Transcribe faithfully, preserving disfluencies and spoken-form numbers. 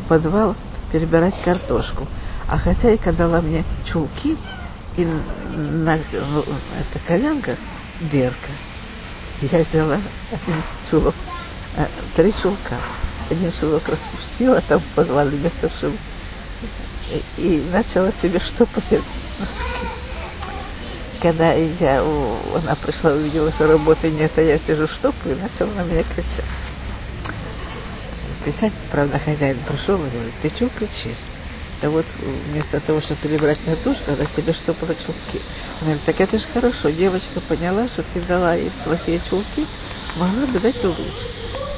подвал перебирать картошку. А хозяйка дала мне чулки, и на ну, это коленках дырка. Я взяла один чулок, а, три чулка. Один чулок распустила там в подвале, вместо чтобы... И, и начала себе штопать носки. Когда я, у, она пришла, увидела, что работы нет, а я сижу штопаю, и начала на меня кричать. Кричать, правда, хозяин пришел и говорит: ты чего кричишь? Да вот вместо того, чтобы перебрать картошку, она себе штопала чулки. Она говорит: так это же хорошо, девочка поняла, что ты дала ей плохие чулки, могла бы дать лучше.